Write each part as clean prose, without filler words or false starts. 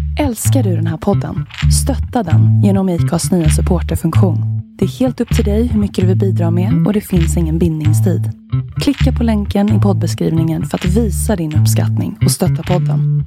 Älskar du den här podden? Stötta den genom IKAs nya supporterfunktion. Det är helt upp till dig hur mycket du vill bidra med och det finns ingen bindningstid. Klicka på länken i poddbeskrivningen för att visa din uppskattning och stötta podden.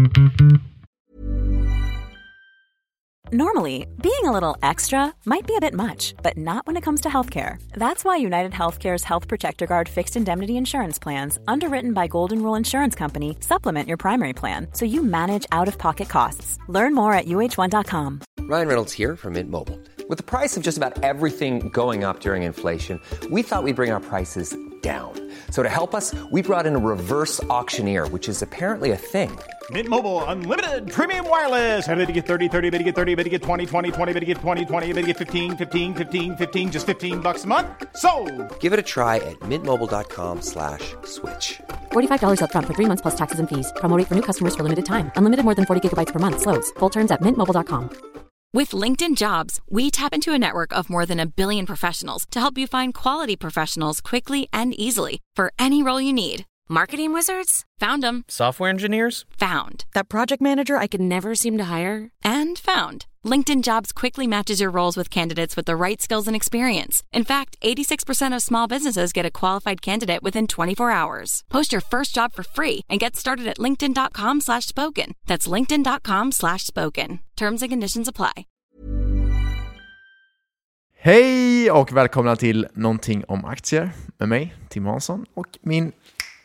Normally, being a little extra might be a bit much, but not when it comes to healthcare. That's why United Healthcare's Health Protector Guard fixed indemnity insurance plans, underwritten by Golden Rule Insurance Company, supplement your primary plan so you manage out-of-pocket costs. Learn more at uh1.com. Ryan Reynolds here from Mint Mobile. With the price of just about everything going up during inflation, we thought we'd bring our prices down. So to help us, we brought in a reverse auctioneer, which is apparently a thing. Mint Mobile Unlimited Premium Wireless. How to get 30, 30, bit to get 30, bit to get 20, 20, 20, bit to get 20, 20, bit to get 15, 15, 15, 15, just $15 a month? Sold! Give it a try at mintmobile.com/switch. $45 up front for 3 months plus taxes and fees. Promo rate for new customers for limited time. Unlimited more than 40 gigabytes per month. Slows full terms at mintmobile.com. With LinkedIn Jobs, we tap into a network of more than 1 billion professionals to help you find quality professionals quickly and easily for any role you need. Marketing wizards? Found them. Software engineers? Found. That project manager I could never seem to hire? And found. LinkedIn Jobs quickly matches your roles with candidates with the right skills and experience. In fact, 86% of small businesses get a qualified candidate within 24 hours. Post your first job for free and get started at linkedin.com/spoken. That's linkedin.com/spoken. Terms and conditions apply. Hej och välkomna till Någonting om aktier med mig, Tim Hansson, och min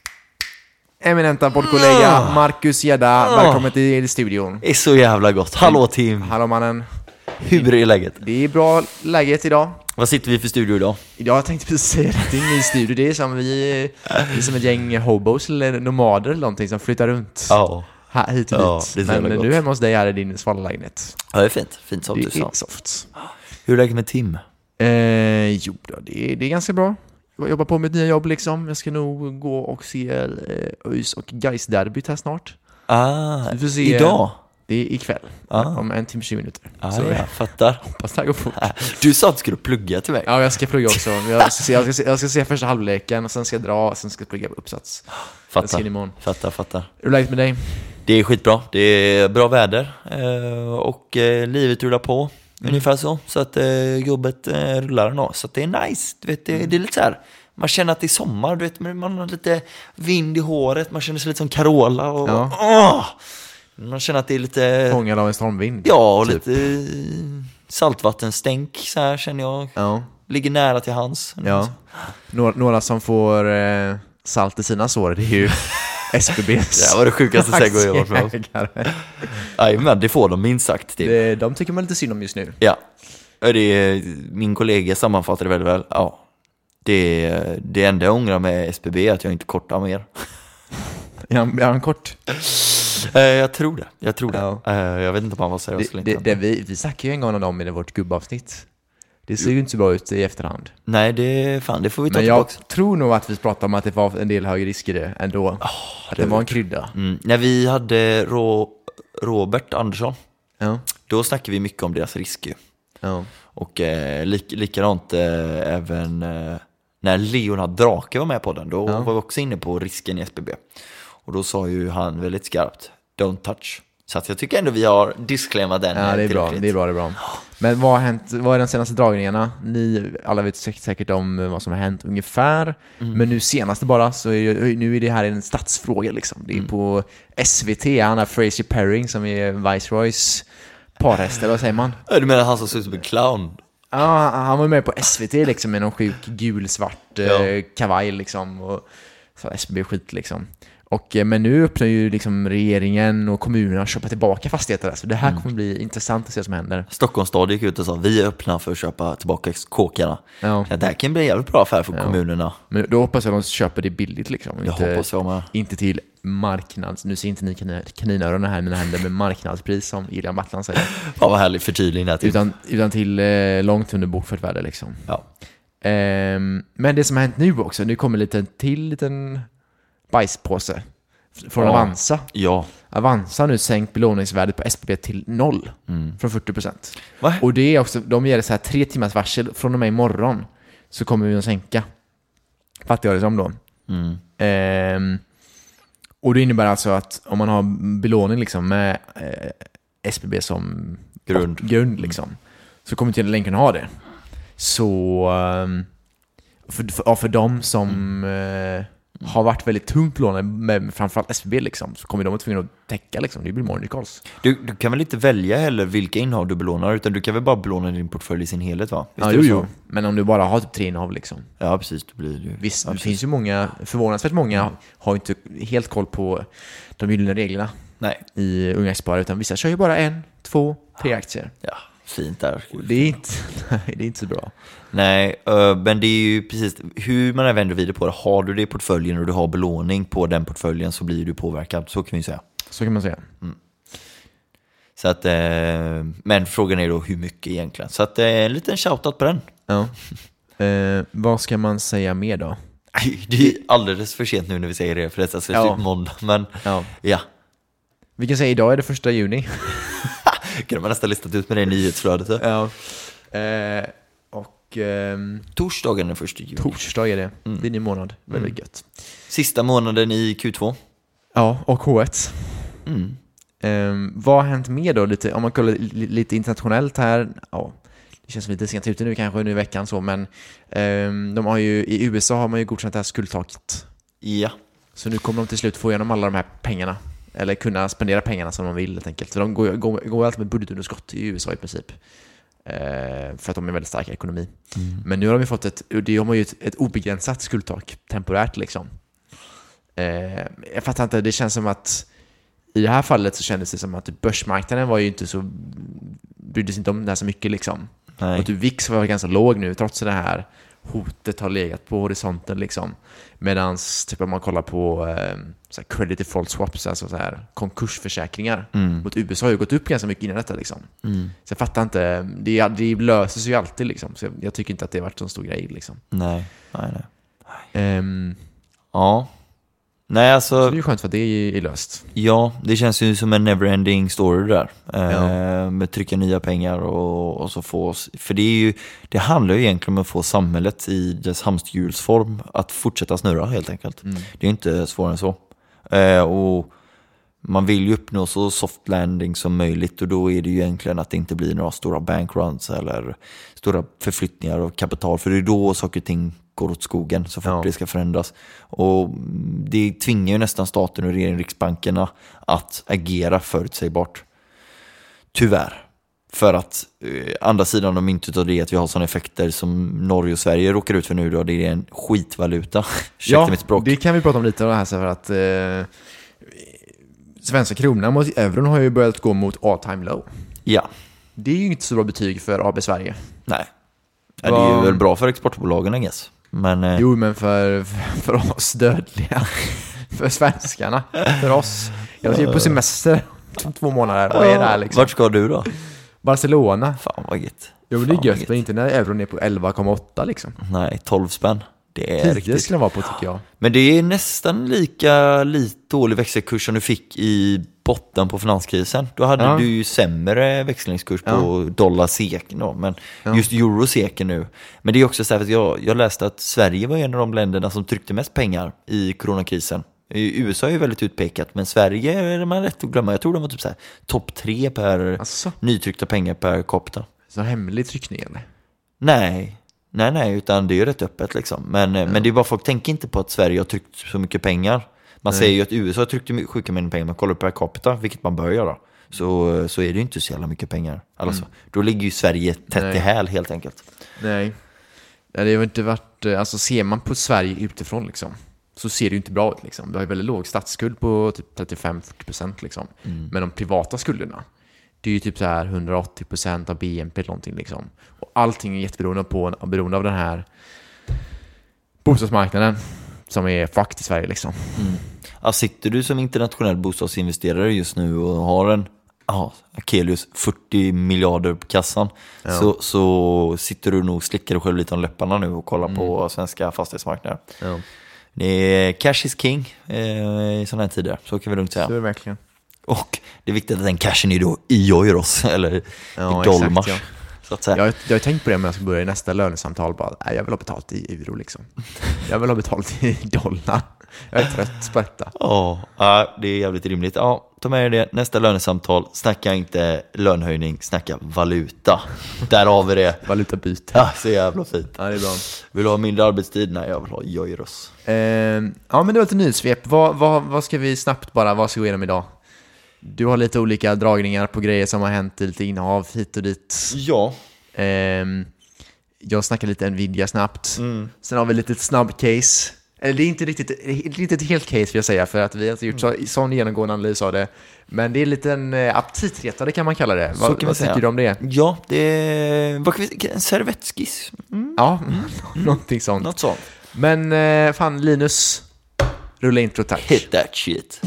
eminenta poddkollega Marcus Gedda. Välkommen till studion. Det är så jävla gott. Hallå Tim. Hallå mannen. Hur är läget? Det är bra läget idag. Vad sitter vi för studio idag? Jag tänkte precis säga att det är en ny studio. Det är som ett gäng hobos eller nomader eller någonting som flyttar runt. Ja. Här, hit och dit. Men nu du är hemma hos dig här i din svala lägenhet. Ja, det är fint. Fint som det du sa. Är soft. Hur är läget med Tim? Jo då, det är ganska bra. Jag jobbar på med ett nya jobb liksom. Jag ska nog gå och se ÖIS och Gais-derbyt här snart. Vi får se, idag? Det är ikväll. Om 1 timme 20 minuter. Så jag fattar. Hoppas det här går fort. Du sa att du skulle plugga till mig. Ja, jag ska plugga också. Jag ska se första halvleken och sen ska jag dra och sen ska jag plugga uppsats. Fattar. Hur är läget med dig? Det är skitbra. Det är bra väder och livet rullar på. Ungefär så att jobbet rullar nå. Så att det är nice. Du vet, det är lite så här. Man känner att det är sommar, du vet, man har lite vind i håret, man känner sig lite som Carola och man känner att det är lite fångad av en stormvind. Ja, och typ lite saltvattenstänk så här känner jag. Ja. Ligger nära till hans. Ja. Några som får salt i sina sår, det är ju SBBs. Det var det sjukaste segway jag varit med. Nej, men det får de minst sagt till. De tycker man lite synd om just nu. Ja. Min kollega sammanfattar det väldigt väl. Ja. Det enda jag ångrar med SBB är att jag inte kortar mer. Är han kort? Jag tror det. Ja. Jag vet inte om han var seriös eller inte. Vi snackade ju en gång om dem i vårt gubbavsnitt. Det ser ju inte så bra ut i efterhand. Nej, det får vi ta tillbaka. Men jag tror nog att vi pratade om att det var en del högre risker ändå. Att det var en krydda. När vi hade Robert Andersson, då snackade vi mycket om deras risker. Ja. Och likadant även när Leonard Drake var med på den, då var vi också inne på risken i SBB. Och då sa ju han väldigt skarpt, don't touch. Så att jag tycker ändå vi har disclaimat den. Ja, det är bra. Men vad har hänt? Vad är de senaste dragningarna? Ni alla vet säkert om vad som har hänt ungefär. Men nu senaste bara så nu är det här en statsfråga liksom. Det är på SVT, han har Fraser Perring som är Viceroys parhäst, vad säger man? Du menar han som ser ut som en clown? Ja, han var med på SVT liksom med någon sjuk gul-svart kavaj liksom och så SBB-skit liksom. Men nu öppnar ju liksom regeringen och kommunerna att köpa tillbaka fastigheter. Så det här kommer bli intressant att se vad som händer. Stockholms stad gick ut och sa vi är öppna för att köpa tillbaka kåkarna. Ja, det här kan bli en jävligt bra affär för kommunerna. Men då hoppas jag att de köper det billigt liksom. Hoppas jag med. Inte till marknads... Nu ser inte ni kaninöronen här i mina händer med marknadspris som Ilian Battlan säger. Ja, vad härlig förtydligning här till. Utan till långt under bokfört värde liksom. Ja. Men det som har hänt nu också, nu kommer liten bajspåse från Avanza. Ja. Avanza har nu sänkt belåningsvärdet på SBB till 0 från 40%. Va? Och det är också, de ger det så här 3 timmars varsel från och med imorgon så kommer vi att sänka. Fattar jag det som då? Och det innebär alltså att om man har belåning liksom med SBB som grund liksom, så kommer inte länken ha det. Så för de som har varit väldigt tungt belånade med framförallt SBB liksom, så kommer de att tvungna att täcka liksom. Det blir morning calls. Du kan väl inte välja heller vilka innehav du belånar, utan du kan väl bara belåna din portfölj i sin helhet, va? Ja, jo. Men om du bara har typ 3 innehav liksom. Ja, precis, då blir det ju. Visst, det finns ju många, förvånansvärt många har inte helt koll på de gyllene reglerna. Nej. I unga aktiesparare, utan vissa kör ju bara 1, 2, 3 aktier. Ja, fint där. Det är inte så bra. Nej, men det är ju precis hur man vänder vidare på det. Har du det i portföljen och du har belåning på den portföljen, så blir du påverkad. Så kan vi säga. Så kan man säga. Så att, men frågan är då hur mycket egentligen. Så att en liten shoutout på den. Ja. Vad ska man säga mer då? Det är alldeles för sent nu när vi säger det, för detta ska ut måndag. Men ja. Vi kan säga idag är det 1 juni. Kan man nästan listat ut med det i nyhetsflödet. Ja. Torsdagen är 1 juni. Torsdag är det. Det är ny månad. Väldigt gött. Sista månaden i Q2. Ja, och H1. Vad har hänt mer då? Lite, om man kollar lite internationellt här. Ja, det känns lite sent ute nu kanske nu i veckan så, men de har ju, i USA har man ju godkänt det här skuldtaket. Ja. Så nu kommer de till slut få igenom alla de här pengarna. Eller kunna spendera pengarna som de vill helt enkelt. Så de går alltid med budgetunderskott i USA i princip. För att de är en väldigt stark ekonomi. Men nu har de ju fått ett obegränsat skuldtak temporärt liksom. Jag fattar inte, det känns som att i det här fallet så kändes det som att börsmarknaden var ju inte så, brydde sig inte om det här så mycket liksom. Och att VIX var ganska låg nu trots det här hotet har legat på horisonten liksom. Medans typ om man kollar på så här credit default swaps, alltså så här konkursförsäkringar mot USA har ju gått upp ganska mycket innan detta liksom. Så jag fattar inte, det löser sig ju alltid liksom. Så jag tycker inte att det har varit en stor grej liksom. Nej. Ja. Nej, alltså, så det är ju skönt för att det är löst. Ja, det känns ju som en never-ending story där. Med trycka nya pengar och så få oss. För det handlar ju egentligen om att få samhället i dess hamsterhjulsform att fortsätta snurra helt enkelt. Det är inte svårare än så. Och man vill ju uppnå så soft landing som möjligt, och då är det ju egentligen att det inte blir några stora bankruns eller stora förflyttningar av kapital, för det är då saker och ting går åt skogen så fort det ska förändras. Och det tvingar ju nästan staten och riksbankerna att agera förutsägbart. Tyvärr. För att andra sidan de inte av det att vi har sådana effekter som Norge och Sverige råkar ut för nu då, det är en skitvaluta. Ja, det kan vi prata om lite här, så för att svenska kronan mot euron har ju börjat gå mot all time low. Ja. Det är ju inte så bra betyg för AB Sverige. Nej. Ja, det är ju väl bra för exportbolagen, I guess. Men, jo, men för oss dödliga. För svenskarna. För oss. Jag är på semester 2 månader. Vad är det här liksom? Vart ska du då? Barcelona. Fan vad gött. Jo, men det är gött, men inte när euron är på 11,8 liksom. Nej, 12 spänn. Det är riktigt. Det skulle vara på, tycker jag. Men det är nästan lika lite dålig växelkurs som du fick i botten på finanskrisen. Då hade du ju sämre växlingskurs på dollar-sek då, men just euro-seken nu. Men det är också så här att jag läste att Sverige var en av de länderna som tryckte mest pengar i coronakrisen. USA är ju väldigt utpekat, men Sverige är man rätt att glömma. Jag tror de var typ så här topp 3 per nytryckta pengar per capita. Så hemlig tryckning eller? Nej, utan det är ju rätt öppet liksom. Men det är bara, folk tänker inte på att Sverige har tryckt så mycket pengar. Man säger ju att USA har tryckt sjuka mängder pengar. Man kollar per capita, vilket man bör göra. Så är det ju inte så jävla mycket pengar. Alltså, då ligger ju Sverige tätt i häl helt enkelt. Nej, det har inte varit... Alltså ser man på Sverige utifrån liksom, så ser det ju inte bra ut liksom. Vi har ju väldigt låg statsskuld på typ 35-40% liksom. Men de privata skulderna, det är ju typ så här 180% av BNP eller någonting liksom. Och allting är jätteberoende av den här bostadsmarknaden som är fakt i Sverige liksom. Ja, sitter du som internationell bostadsinvesterare just nu och har en Akelius 40 miljarder på kassan, så sitter du nog slickar dig själv lite om läpparna nu och kollar på svenska fastighetsmarknader. Det är cash is king i sådana här tider, så kan vi lugnt säga. Så är det verkligen. Och det är viktigt att den cashen är då i euros eller i dolmars. Exakt, så att säga. Jag har tänkt på det när jag ska börja i nästa lönesamtal. Jag vill ha betalt i euro liksom. Jag vill ha betalt i dollar. Jag är trött på detta. Ja, det är jävligt rimligt. Ja, ta med er det. Nästa lönesamtal, snacka inte lönhöjning, snacka valuta. Där har vi det. Valutabyte. Ja, så jävla fint. Ja, det är bra. Vill du ha mindre arbetstid? Nej, jag vill ha Joiros. Ja, men det var lite nyhetssvep. Vad ska vi snabbt bara, vad ska vi gå igenom idag? Du har lite olika dragningar på grejer som har hänt, lite innehav hit och dit. Ja. Jag snackar lite Nvidia snabbt. Sen har vi lite snabb case. Eller det är inte ett helt case, vill jag säga, för att vi har inte gjort sån genomgående analys av det. Men det är lite en aptitretare, kan man kalla det. Vad tycker du om det? Ja, det är en servettskiss. Ja, någonting sånt. Något sånt. Men fan, Linus, rulla intro, tack. Hit that shit.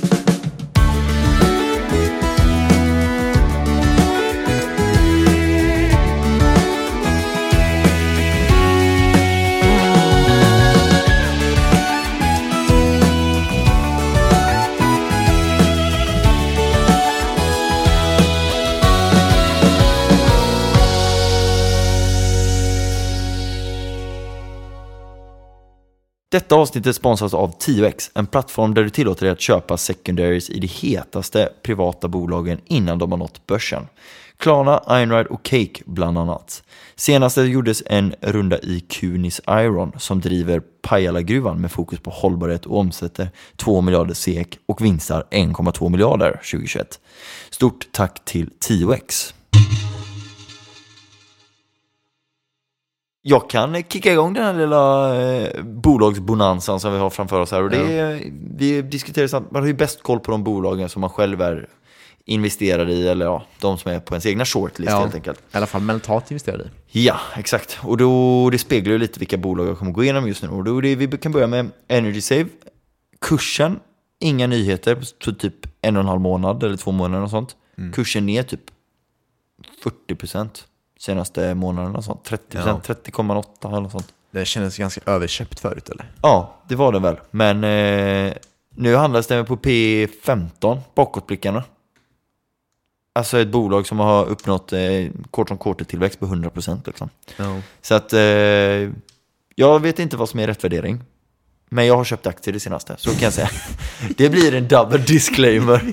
Detta avsnittet sponsras av 10X, en plattform där du tillåter dig att köpa secondaries i de hetaste privata bolagen innan de har nått börsen. Klarna, Einride och Cake bland annat. Senast gjordes en runda i Kunis Iron som driver Pajala-gruvan med fokus på hållbarhet och omsätter 2 miljarder SEK och vinstar 1,2 miljarder 2021. Stort tack till 10X. Jag kan kicka igång den här lilla bolagsbonansan som vi har framför oss här. Och det är, vi diskuterar, man har ju bäst koll på de bolagen som man själv är investerad i. Eller de som är på ens egna shortlist helt enkelt. I alla fall mentalt investerad i. Ja, exakt. Och då, det speglar ju lite vilka bolag jag kommer gå igenom just nu. Och då vi kan börja med Energy Save. Kursen, inga nyheter på typ 1,5 månad eller 2 månader och sånt. Kursen ner typ 40%. Senaste månaden och sånt. 30%, 30,8 eller något sånt. Det kändes ganska överköpt förut, eller? Ja, det var det väl. Men nu handlas det på P15, bakåtblickarna. Alltså ett bolag som har uppnått quarter-on-quarter-tillväxt på 100% liksom. Så att jag vet inte vad som är rättvärdering. Men jag har köpt aktier det senaste, så kan jag säga. Det blir en double disclaimer.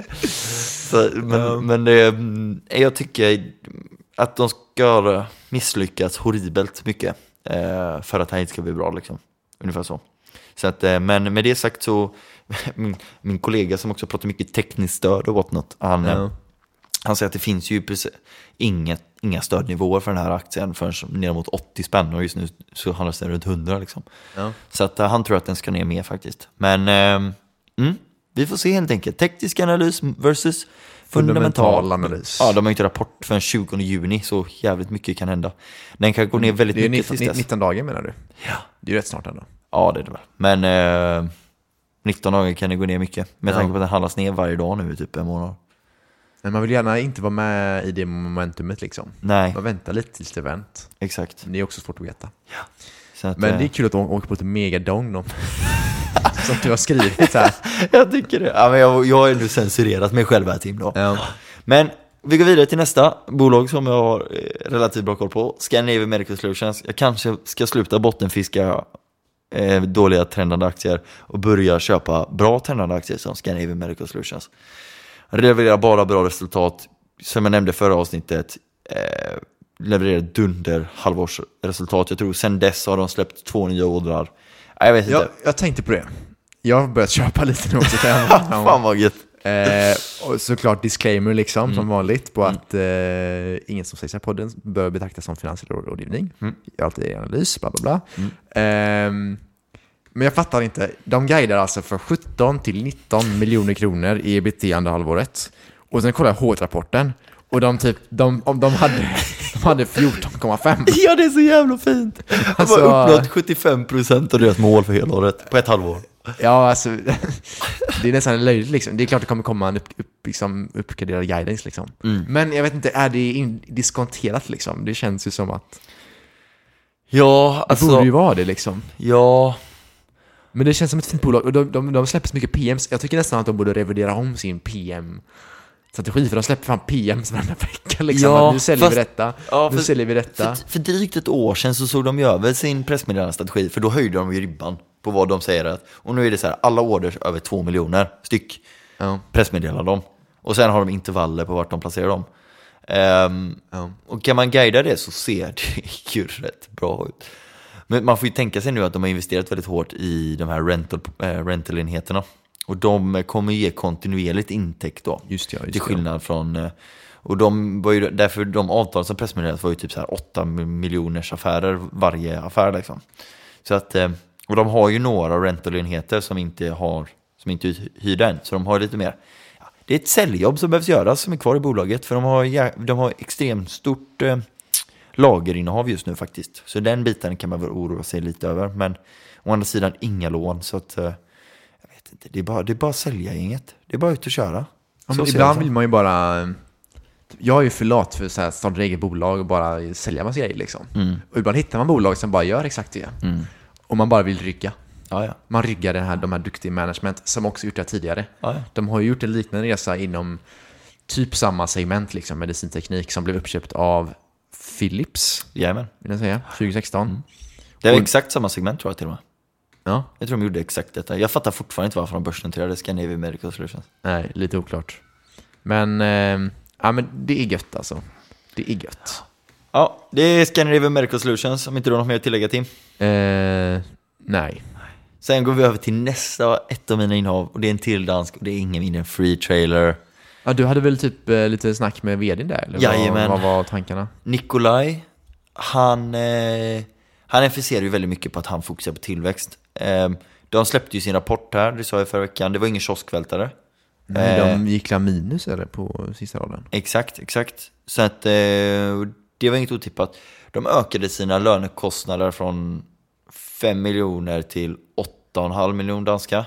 Så, men jag tycker att de ska misslyckas horribelt mycket för att det inte ska bli bra liksom. Ungefär så. Så att, men med det sagt så min kollega som också pratar mycket tekniskt stöd och whatnot, han säger att det finns ju precis inga stödnivåer för den här aktien förrän ner mot 80 spänn, och just nu så handlas den runt 100 liksom. Så att han tror att den ska ner mer faktiskt. Men vi får se helt enkelt. Teknisk analys versus fundamental analys. Ja, de har inte rapport för den 20 juni, så jävligt mycket kan hända. Den kan gå ner väldigt mycket. Det är 19 dagar menar du? Ja. Det är ju rätt snart ändå. Ja, det är det väl. Men 19 dagar kan det gå ner mycket. Med tanke på att den handlas ner varje dag nu typ en månad. Men man vill gärna inte vara med i det momentumet liksom. Nej. Man väntar lite tills det vänt. Exakt. Det är också svårt att veta. Ja. Så att, men det är kul att de åker på ett megadong då. Som du har skrivit här. Jag tycker det. Ja, men jag har ändå censurerat mig själv här, Tim då. Ja. Men vi går vidare till nästa bolag som jag har relativt bra koll på. Scandinavian Medical Solutions. Jag kanske ska sluta bottenfiska dåliga trendande aktier och börja köpa bra trendande aktier som Scandinavian Medical Solutions. Levererar bara bra resultat. Som jag nämnde förra avsnittet, levererar dunder halvårsresultat. Jag tror sen dess har de släppt 2 nya ordrar. Jag vet inte. Jag tänkte på det. Jag har börjat köpa lite nu också. Fan vad gött. Och såklart disclaimer liksom, som vanligt på att ingen som säger så här podden bör betraktas som finansiell rådgivning. Jag har alltid analys, bla bla bla. Men jag fattar inte. De guidar alltså för 17 till 19 miljoner kronor i EBT andra halvåret. Och sen kollar jag H1-rapporten. Och de hade 14,5. Ja, det är så jävla fint. De har uppnått 75% av deras mål för hela året på ett halvår. Ja, alltså det är nästan löjligt liksom. Det är klart det kommer komma en uppgraderad guidance liksom. Men jag vet inte, är det diskonterat liksom? Det känns ju som att ja, alltså, det borde ju vara det liksom. Ja. Men det känns som ett fint bolag. Och de släpper så mycket PMs. Jag tycker nästan att de borde revidera om sin PM-strategi. För de släpper fan PMs varje vecka liksom. Ja, nu säljer vi detta. Ja, För drygt ett år sedan så såg de ju över sin pressmeddelandestrategi. För då höjde de ju ribban på vad de säger att, och nu är det så här, alla orders över 2 miljoner styck pressmeddelar dem. Och sen har de intervaller på vart de placerar dem. Och kan man guida det så ser det ju rätt bra ut. Men man får ju tänka sig nu att de har investerat väldigt hårt i de här rental-enheterna. Och de kommer ge kontinuerligt intäkt då. Just det. Till skillnad från... Och de var ju, därför de avtal som pressmeddelades var ju typ så här 8 miljoners affärer varje affär liksom. Så att, och de har ju några rental-enheter som inte hyrda än. Så de har lite mer... Det är ett säljjobb som behövs göras som är kvar i bolaget. För de har extremt stort lagerinnehav just nu faktiskt. Så den biten kan man väl oroa sig lite över. Men å andra sidan inga lån. Så att, jag vet inte, det är bara sälja inget. Det är bara ut och köra. Ja, men ibland vill man ju bara... Jag är ju för lat för att starta eget bolag och bara sälja massa grejer liksom. Och ibland hittar man bolag som bara gör exakt det. Och man bara vill rygga. Ja. Man ryggar de här duktiga management som också gjort det tidigare. Ja. De har ju gjort en liknande resa inom typ samma segment liksom, medicinteknik, som blev uppköpt av Philips. Jajamän. Vill jag säga, 2016. Det är exakt samma segment tror jag till och med. Ja. Jag tror de gjorde exakt detta. Jag fattar fortfarande inte varför de börsnoterade Scandinavian Medical Solutions. Nej, lite oklart. Men, men det är gött alltså. Det är gött. Ja, det är Scandinavian Medical Solutions. Om inte du har något mer att tillägga till. Nej. Sen går vi över till nästa, ett av mina innehav. Och det är en till dansk och det är ingen mindre än Free Trailer. Ja, du hade väl typ lite snack med vdn där? Eller jajamän. Vad var tankarna? Nikolaj, han emfasiserar ju väldigt mycket på att han fokuserar på tillväxt. De släppte ju sin rapport här, det sa jag förra veckan. Det var ingen kioskvältare. Nej, de gick minus eller på sista raden. Exakt. Så att det var inget otippat. De ökade sina lönekostnader från 5 miljoner till 8,5 miljoner danska.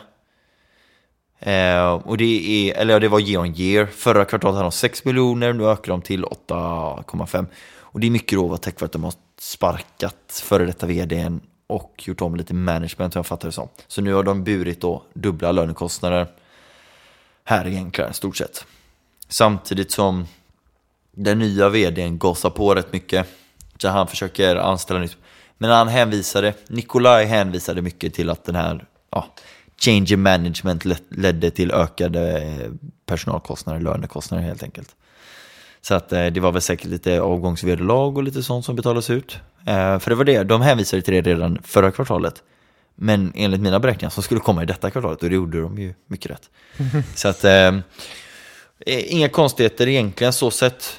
Och det var year on year. Förra kvartalet hade de 6 miljoner, nu ökar de till 8,5. Och det är mycket då tack för att de har sparkat före detta vdn och gjort om lite management, jag fattar det som. Så nu har de burit då dubbla lönekostnader här egentligen, stort sett. Samtidigt som den nya vdn gasar på rätt mycket. Så han försöker anställa nytt. Men Nikolaj hänvisade mycket till att den här change in management ledde till ökade personalkostnader, lönekostnader helt enkelt. Så att det var väl säkert lite avgångsvederlag och lite sånt som betalas ut. För det var det, de hänvisade till det redan förra kvartalet. Men enligt mina beräkningar så skulle komma i detta kvartalet, och det gjorde de ju mycket rätt. Så att inga konstigheter egentligen så sett.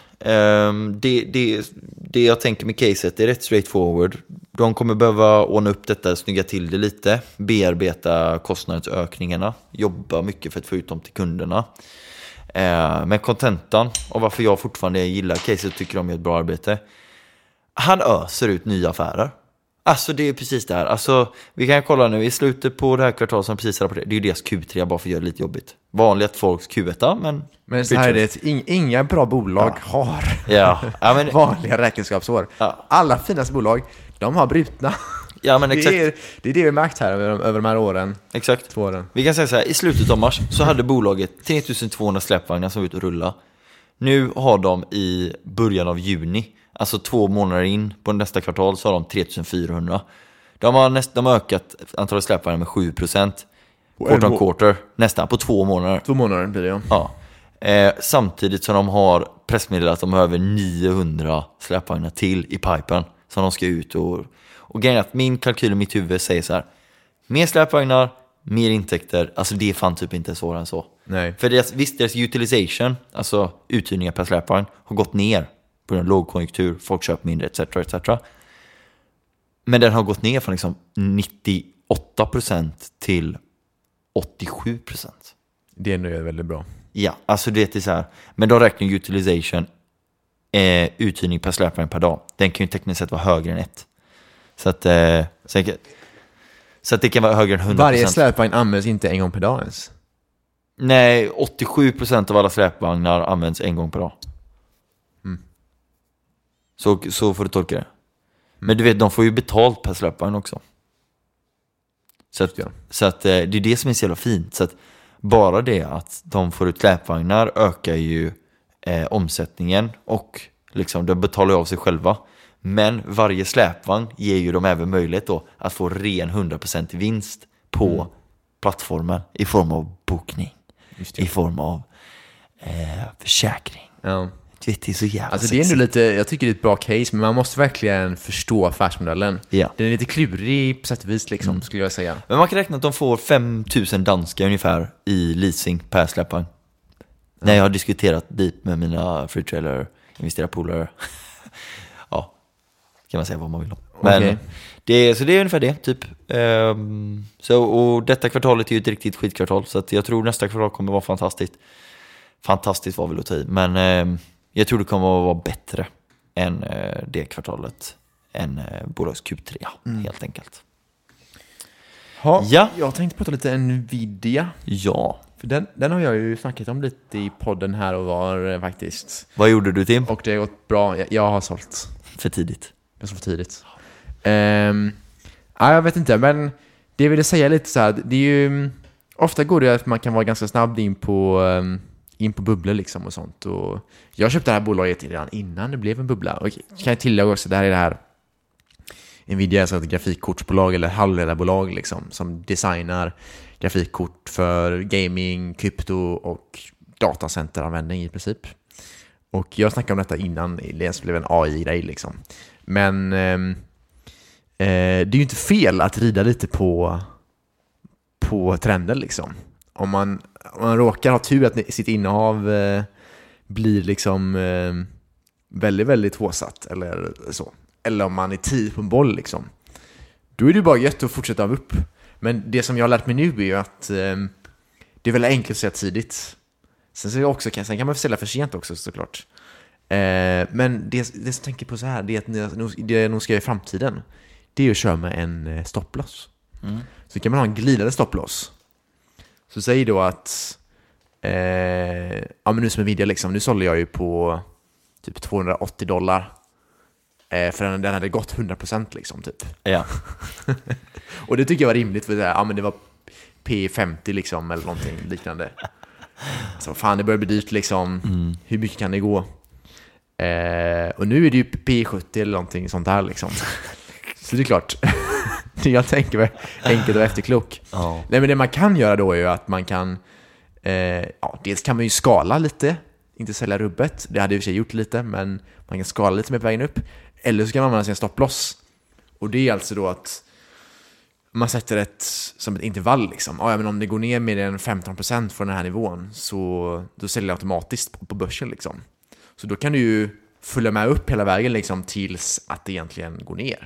Det jag tänker med caset är rätt straightforward. De kommer behöva ordna upp detta, snygga till det lite, bearbeta kostnadsökningarna, jobba mycket för att få ut dem till kunderna. Men kontentan och varför jag fortfarande gillar caset, tycker de gör ett bra arbete. Han öser ut nya affärer. Alltså det är precis det här. Alltså, vi kan kolla nu i slutet på det här kvartalet som precis rapporterar. Det är ju deras Q3, bara för att göra det lite jobbigt. Vanligt folks Q1, men så här är det, inga bra bolag har men vanliga räkenskapsår. Alla finaste bolag, de har brutna. Ja, men exakt. Det är det vi märkt här över de här åren. Exakt. 2 åren. Vi kan säga så här, i slutet av mars så hade bolaget 3200 släpvagnar som var ute och rulla. Nu har de i början av juni, alltså 2 månader in på nästa kvartal, så har de 3400. De har ökat antalet släpvagnar med 7%. Quarter, nästan på 2 månader. 2 månader blir det, ja. Samtidigt som de har pressmeddelat att de har över 900 släpvagnar till i pipen som de ska ut och grejen är att min kalkyl i mitt huvud säger så här: mer släpvagnar, mer intäkter. Alltså det är fan typ inte svårare än så. Nej. För deras utilization, alltså uthyrningar per släpvagn, har gått ner på en lågkonjunktur, folk köper mindre, etc. Men den har gått ner från liksom 98% till 87%. Det är nu väldigt bra. Ja, alltså det är så här. Men då räknar utilization, uthyrning per släpvagn per dag. Den kan ju tekniskt sett vara högre än 1. Så att det kan vara högre än 100%. Varje släpvagn används inte en gång per dag ens. Nej, 87% av alla släpvagnar används en gång per dag. Så får du tolka det. Men du vet, de får ju betalt per släpvagn också. Så att det är det som är så jävla fint. Så att bara det att de får ut släpvagnar ökar ju omsättningen och liksom de betalar av sig själva. Men varje släpvagn ger ju dem även möjlighet då att få ren 100% vinst på plattformen i form av bokning, i form av försäkring. Ja. Det är så jävla alltså det är ändå lite, jag tycker det är ett bra case, men man måste verkligen förstå affärsmodellen. Ja. Den är lite klurig på sätt och vis liksom, skulle jag säga. Men man kan räkna att de får 5 000 danska ungefär i leasing per släppvagn. När jag har diskuterat dit med mina free trailer investerarpolare. Ja, kan man säga vad man vill om. Men Okay. så det är ungefär det typ. Och detta kvartalet är ju ett riktigt skitkvartal, så att jag tror nästa kvartal kommer vara fantastiskt. Fantastiskt var väl att ta i, men jag tror det kommer att vara bättre än det kvartalet, än bolags Q3 helt enkelt. Ja, jag tänkte prata lite Nvidia. Ja. För den har jag ju snackat om lite i podden här och var faktiskt. Vad gjorde du, Tim? Och det har gått bra. Jag har sålt. För tidigt. Jag sålt för tidigt. Jag vet inte, men det vill jag säga lite så här. Det är ju, ofta går det att man kan vara ganska snabb in på bubblor liksom och sånt. Och jag köpte det här bolaget redan innan det blev en bubbla. Och kan jag tillägga också, det här Nvidia är ett grafikkortsbolag eller halvledarbolag liksom, som designar grafikkort för gaming, krypto och datacenteranvändning i princip. Och jag snackade om detta innan det blev en AI-grej liksom. Men det är ju inte fel att rida lite på trenden liksom. Om man råkar ha tur att sitt innehav blir liksom väldigt, väldigt håsatt eller så. Eller om man är tid på en boll liksom. Då är det bara gött att fortsätta av upp. Men det som jag har lärt mig nu är ju att det är väldigt enkelt att säga tidigt. Sen kan man sälja för sent också såklart. Men det som jag tänker på så här, det är att det jag nog ska göra i framtiden, det är att köra med en stopploss. Så kan man ha en glidande stopploss. Så säg då att men nu som en video liksom, nu sålde jag ju på typ $280. För den hade gått 100% liksom typ. Ja. Och det tycker jag var rimligt, för men det var P50 liksom eller någonting liknande. Så fan, det börjar bli dyrt liksom. Hur mycket kan det gå? Och nu är det ju P70 eller någonting sånt där liksom. Så det är klart. Jag tänker väl enkelt och efterklok. Nej, men det man kan göra då är ju att man kan dels kan man ju skala lite, inte sälja rubbet. Det hade jag i och för sig gjort lite, men man kan skala lite med på vägen upp. Eller så kan man använda sin stopploss. Och det är alltså då att man sätter som ett intervall liksom. Men om det går ner med en 15% från den här nivån, så då säljer det automatiskt på börsen liksom. Så då kan du ju följa med upp hela vägen liksom, tills att det egentligen går ner.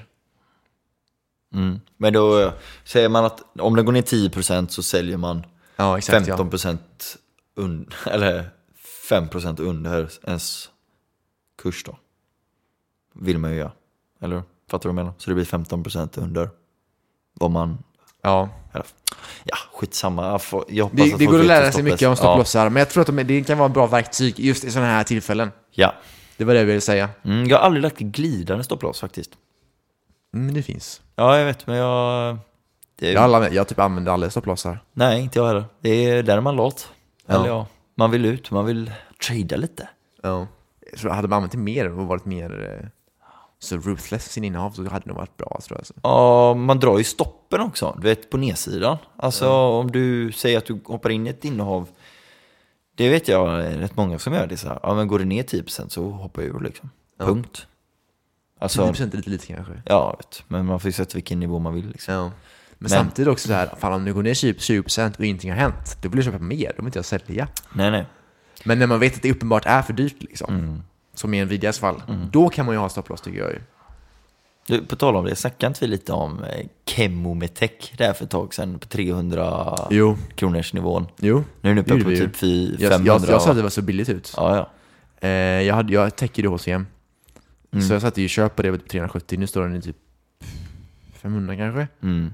Men då säger man att om det går ner 10% så säljer man 15% eller 5% under ens kurs då. Vill man ju göra. Eller fattar du vad jag menar? Så det blir 15% under vad man... Ja, skitsamma. Det går att lära sig mycket om stopplossar. Men jag tror att det kan vara en bra verktyg just i sådana här tillfällen. Ja. Det var det jag ville säga. Jag har aldrig lagt glidande stopploss faktiskt. Men det finns. Ja, jag vet, men jag typ använder alla stopplossar. Nej, inte jag heller. Det är där man låt. Eller man vill ut, man vill trada lite. Ja. Så hade man använt det mer och varit mer så ruthless sin innehav, så hade det nog varit bra, tror jag. Ja, man drar ju stoppen också, du vet, på nedsidan. Alltså om du säger att du hoppar in i ett innehav, det vet jag rätt många som gör det så här. Men går det ner 10% så hoppar jag ur liksom. Punkt. Alltså 10% är lite kanske. Ja, vet, men man får ju sätta vilken nivå man vill liksom. Ja. Men samtidigt också så här, fan, om det går ner 20% och ingenting har hänt, då vill jag köpa mer, då vill inte jag sälja. Nej. Men när man vet att det uppenbart är för dyrt liksom, som i Nvidias fall, då kan man ju ha stopploss, tycker jag ju. Du, på tal om det, snackade inte vi lite om Chemometech där för ett tag sedan på 300 kronors nivån? Jo. Nu är det uppe på typ 500. Jag sa att det var så billigt ut. Ja. Jag täcker det HCM. Så jag satte ju köp på det på 370. Nu står den i typ 500 kanske.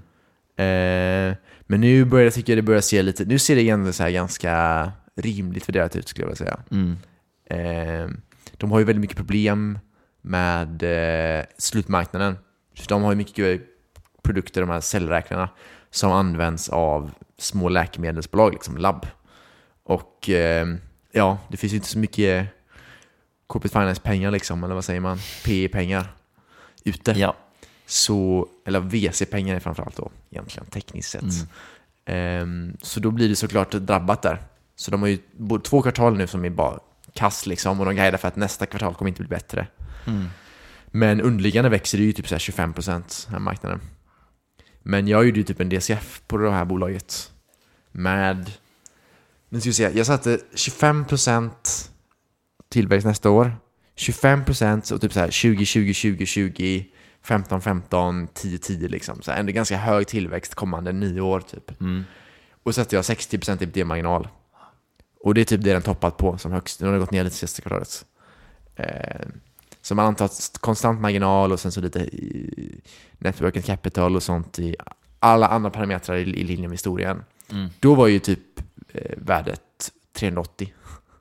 Men nu tycker jag det börjar se lite. Nu ser det igen så här ganska rimligt för det ut, skulle jag vilja säga. De har ju väldigt mycket problem med slutmarknaden. De har ju mycket produkter, de här cellräknarna, som används av små läkemedelsbolag, liksom labb. Och det finns ju inte så mycket corporate finance-pengar liksom, eller vad säger man? PE-pengar ute. Ja. så, eller VC-pengar är framförallt då egentligen tekniskt sett. Så då blir det såklart drabbat där. Så de har ju 2 kvartal nu som är bara kast liksom, och de guidar för att nästa kvartal kommer inte bli bättre. Men underliggande växer det ju typ så här 25% här marknaden. Men jag gjorde ju typ en DCF på det här bolaget med, nu ska vi se, jag satte 25% tillväxt nästa år, 25% och typ så här 20-20-20-20, 15-15, 10-10 liksom. Så här, ändå ganska hög tillväxt kommande 9 år typ. Och så satte jag 60% EBITDA-marginal. Och det är typ det den toppat på som högst. Nu har det gått ner lite sista kvartalet. Så man antar konstant marginal och sen så lite net working capital och sånt i alla andra parametrar i linje med historien. Då var ju typ värdet 380.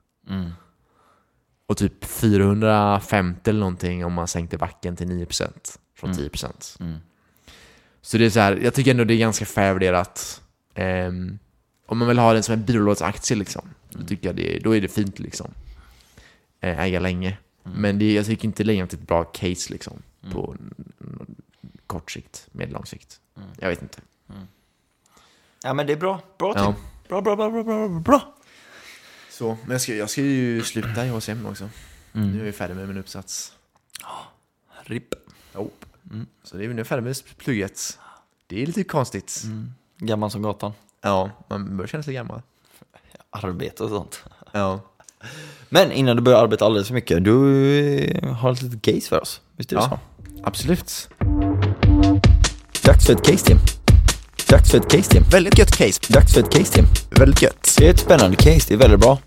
Och typ 450 eller någonting om man sänkte backen till 9% från 10%. Så det är så här, jag tycker ändå det är ganska fair värderat. Om man vill ha den som en byrålådsaktie liksom, då tycker jag då är det fint liksom. Äga länge. Men jag tycker inte längre att det är ett bra case liksom, på kort sikt, medellång sikt. Jag vet inte. Ja, men det är bra. Bra till. Ja. Bra. Så, men jag ska ju sluta i HCM också. Nu är vi färdiga med min uppsats. RIP. Så det är vi nu färdiga med plugget. Det är lite konstigt. Gammal som gatan. Ja, man börjar känna sig gammal. Arbete och sånt. Ja. Men innan du börjar arbeta alldeles för mycket, du har ett litet case för oss. Visst är det så? Absolut. Dags för ett case, Tim. Dags för ett case, Tim. Väldigt gött case. Dags för ett case, Tim. Väldigt gött. Det är ett spännande case, det är väldigt bra.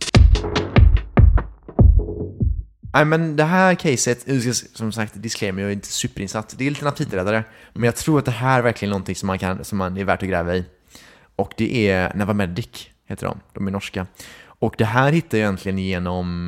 Nej, men det här caset, som sagt, disclaimer, jag är inte superinsatt. Det är lite en aptiträddare, men jag tror att det här är verkligen någonting som man är värt att gräva i. Och det är Navamedic, heter de är norska. Och det här hittar jag egentligen genom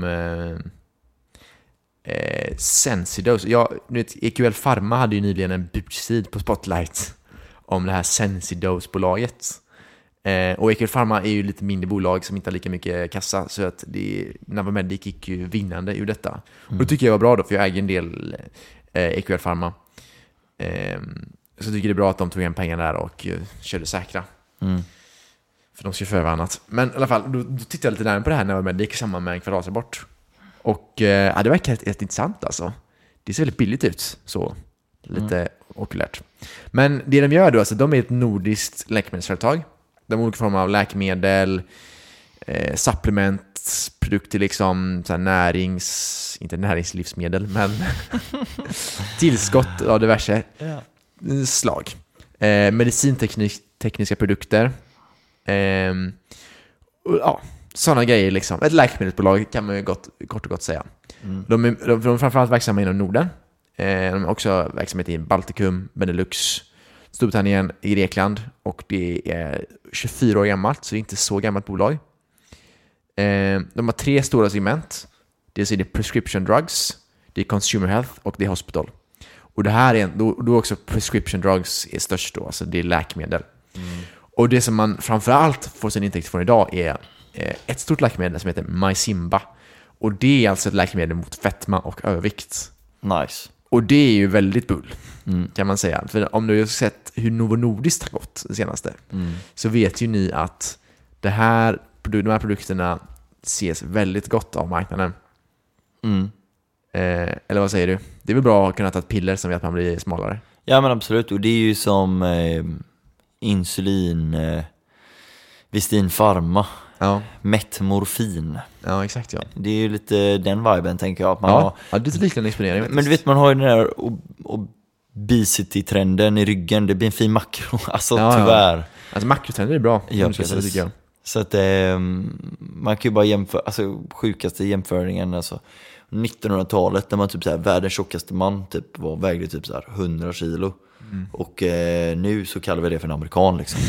Sensidose. EQL Pharma hade ju nyligen en budsid på Spotlight om det här Sensidose-bolaget. Och EQL Pharma är ju lite mindre bolag som inte har lika mycket kassa, så att Navamedic gick ju vinnande ur detta. Och det tycker jag var bra då, för jag äger en del EQL Pharma. Så jag tycker det är bra att de tog igen pengar där och körde säkra. För de ska förvärva annat. Men i alla fall, då tittade jag lite närmare på det här Navamedic i samband med en kvartalsrapport. Och det verkar rätt intressant alltså. Det ser väldigt billigt ut, så lite populärt. Men det de gör då, alltså, de är ett nordiskt läkemedelsföretag. De har olika former av läkemedel, supplementsprodukter, liksom så här inte näringslivsmedel, men tillskott av diverse slag. Medicintekniska produkter. Sådana grejer liksom. Ett läkemedelsbolag kan man ju kort och gott säga. De är framförallt verksamma inom Norden. De är också verksamhet i Baltikum, Benelux, Storbritannien, i Grekland, och det är 24 år gammalt, så det är inte så gammalt bolag. De har 3 stora segment. Det är prescription drugs, det är consumer health och det är hospital. Och det här är då också prescription drugs är störst då, alltså det är läkemedel. Och det som man framförallt får sin intäkt från idag är ett stort läkemedel som heter Mysimba. Och det är alltså ett läkemedel mot fetma och övervikt. Nice. Och det är ju väldigt bull, kan man säga. För om du har sett hur Novo Nordisk har gått det senaste, så vet ju ni att de här produkterna ses väldigt gott av marknaden. Eller vad säger du? Det är väl bra att kunna ta ett piller som gör att man blir smalare. Ja, men absolut. Och det är ju som insulin, Vistin Pharma, Metmorfin. Ja, exakt, ja. Det är ju lite den viben, tänker jag. Att man har... det är lite liknande exponering. Men du vet, man har ju den där obesity-trenden i ryggen. Det blir en fin makro. Alltså, tyvärr. Alltså, makrotrender är bra. Ja, precis. Tycker jag. Så att man kan ju bara jämföra, alltså sjukaste jämföringen, alltså 1900-talet, när man typ så här, världens tjockaste man typ vägde typ så här 100 kilo. Och nu så kallar vi det för en amerikan liksom.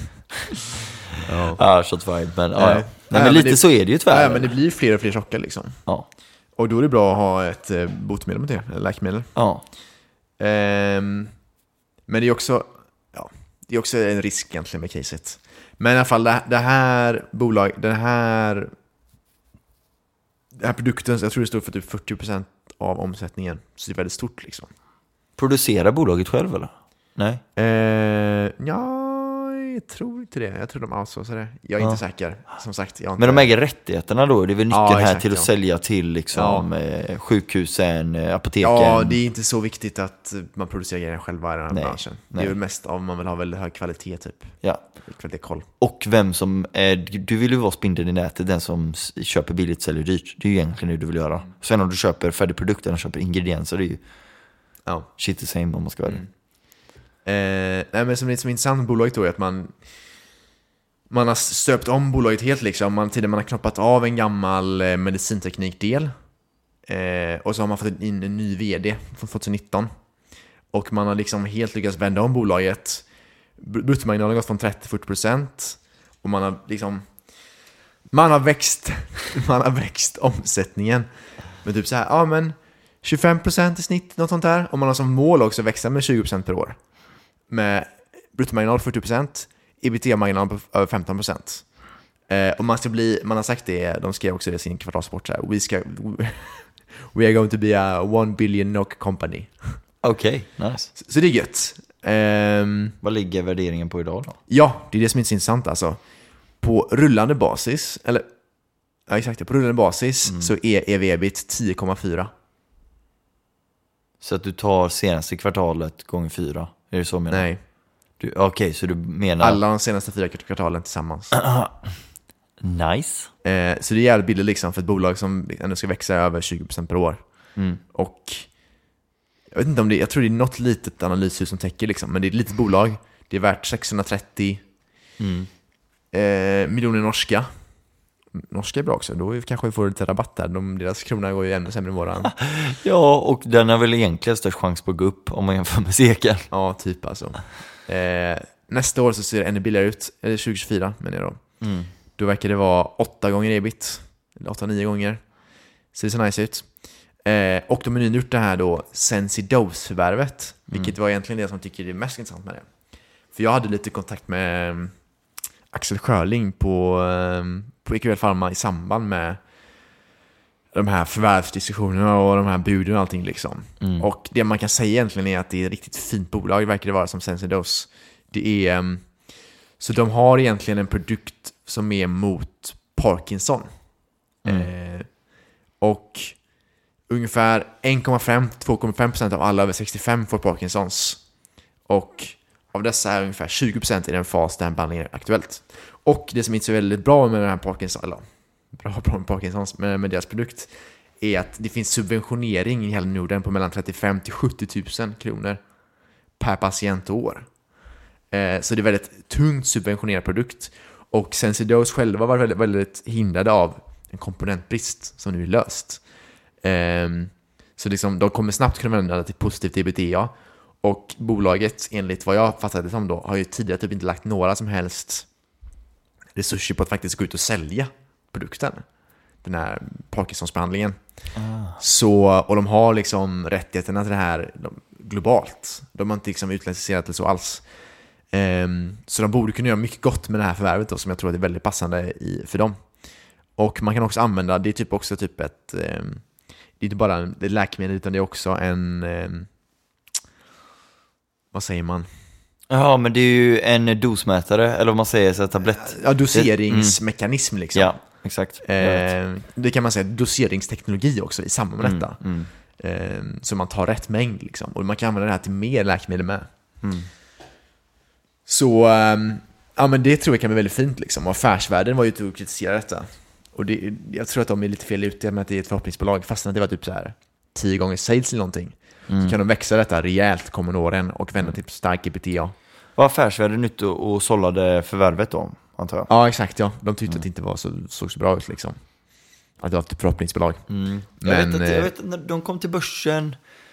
Shot fired, men men lite så är det ju tyvärr. Ja, men det blir fler och fler tjocka liksom. Ja. Och då är det bra att ha ett botemedel mot det, eller läkemedel. Ja. Men det är också en risk egentligen med caset. Men i alla fall det här produkten, jag tror det står för typ 40% av omsättningen, så det är väldigt stort liksom. Producerar bolaget själv eller? Nej. Jag tror inte det. Jag tror de outsourcar det. Jag är inte säker. Som sagt, men de äger rättigheterna då? Det är väl nyckeln här exakt, till att sälja till liksom, sjukhusen, apoteken? Ja, det är inte så viktigt att man producerar grejer själva i den här branschen. Nej. Det är väl mest om man vill ha väldigt hög kvalitet typ. Ja. Kvalitetskoll. Och vem som är, du vill ju vara spindeln i nätet, den som köper billigt säljer dyrt. Det är ju egentligen det du vill göra. Sen om du köper färdig produkt eller köper ingredienser, det är ju shit the same om man ska vara det. Nej, men som är intressant med bolaget då är att man har stöpt om bolaget helt liksom. Man har knoppat av en gammal medicinteknikdel och så har man fått in en ny vd från 2019 och man har liksom helt lyckats vända om bolaget. Bruttomarginalen har gått från 30-40% och man har växt omsättningen med typ så här, men 25% i snitt, något sånt där. Och man har som mål också växa med 20% per år. Med bruttomarginal 40%, EBITDA-marginal på över 15%. Och man har sagt det, de skrev också det i sin kvartalsrapport så här, we are going to be a 1 billion NOK company. Okej, nice. Så det är gött. Vad ligger värderingen på idag då? Ja, det är det som är intressant alltså. På rullande basis, på rullande basis så är EV/EBIT 10,4. Så att du tar senaste kvartalet gånger 4. Är det så menar du? Nej. Okej, så du menar... Alla de senaste 4 kvartalen tillsammans. Nice. Så det är jävligt billigt liksom för ett bolag som ändå ska växa över 20% per år. Och jag vet inte om jag tror det är något litet analyshus som täcker liksom, men det är ett litet bolag. Det är värt 630 miljoner norska. Norska är bra också, då kanske vi får lite rabatt där. Deras krona går ju ännu sämre än våran. Ja, och den har väl egentligen störst chans på att gå upp om man jämför med seken. Ja, typ alltså. Nästa år så ser det ännu billigare ut. Eller 2024 menar jag då. Då verkar det vara 8 gånger EBIT. Eller 8-9 gånger. Så det ser nice ut. Och de har nu gjort det här då Sensidose-förvärvet. Vilket var egentligen det som jag tycker är mest intressant med det. För jag hade lite kontakt med Axel Schörling på EQL Pharma i samband med de här förvärvsdiskussionerna och de här buden och allting liksom. Och det man kan säga egentligen är att det är ett riktigt fint bolag, verkar det vara, som Sensidose. Det är så de har egentligen en produkt som är mot Parkinson. Och ungefär 1,5-2,5% av alla över 65 får Parkinsons. Och av dessa är ungefär 20% i den fas där behandlingen är aktuellt. Och det som är så väldigt bra med den här Parkinsons, med deras produkt, är att det finns subventionering i hela Norden på mellan 35 till 70 000 kronor per patient och år. Så det är väldigt tungt subventionerad produkt. Och Sensidose själva var väldigt, väldigt hindrade av en komponentbrist som nu är löst. Så liksom, de kommer snabbt kunna vända till positivt EBITDA. Och bolaget, enligt vad jag fattade det som då, har ju tidigare typ inte lagt några som helst resurser på att faktiskt gå ut och sälja produkten. Den här Parkinsons-behandlingen. Och de har liksom rättigheterna till det här globalt. De har inte liksom utlicensierat det så alls. Så de borde kunna göra mycket gott med det här förvärvet då, som jag tror är väldigt passande för dem. Och man kan också använda, det är typ också typ ett, det är inte bara ett läkemedel utan det är också en, vad säger man? Ja, men det är ju en dosmätare, eller vad man säger, så tablett. Ja, doseringsmekanism liksom. Ja, exakt. Det kan man säga, doseringsteknologi också i samband med detta. Så man tar rätt mängd liksom. Och man kan använda det här till mer läkemedel med. Så ja, men det tror jag kan bli väldigt fint liksom. Och affärsvärlden var ju ute och kritiserade detta. Och jag tror att de är lite fel ute med att det är ett förhoppningsbolag. Fast att det var typ så här 10 gånger sales eller någonting. Så kan de växa detta rejält kommande åren och vända till stark EBITDA. Var affärsvärlden ute och sållade förvärvet då, antar jag? Ja, exakt, ja. De tyckte att det inte var såg så bra ut liksom. Att det var ett förhoppningsbolag. Jag vet när de kom till börsen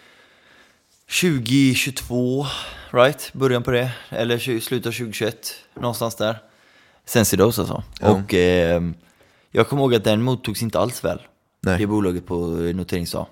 2022, right? Början på det. Eller slutet av 2021, någonstans där. Sensidose alltså. Ja. Och jag kommer ihåg att den mottogs inte alls väl. Nej. Det bolaget på noteringsdag.